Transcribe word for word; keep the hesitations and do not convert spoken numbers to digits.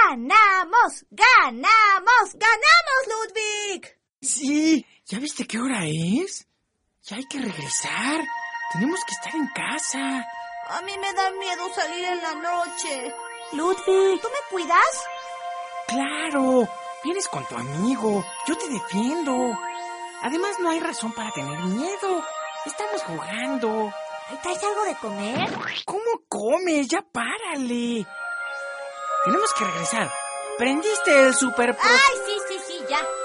¡Ganamos! ¡Ganamos! ¡Ganamos, Ludwig! Sí, ¿ya viste qué hora es? Ya hay que regresar. Tenemos que estar en casa. A mí me da miedo salir en la noche. Ludwig, ¿tú me cuidas? ¡Claro! Vienes con tu amigo. Yo te defiendo. Además, no hay razón para tener miedo. Estamos jugando. ¿Ahí traes algo de comer? ¿Cómo comes? Ya párale. Tenemos que regresar. ¿Prendiste el super... ¡Ay, sí, sí, sí, ya!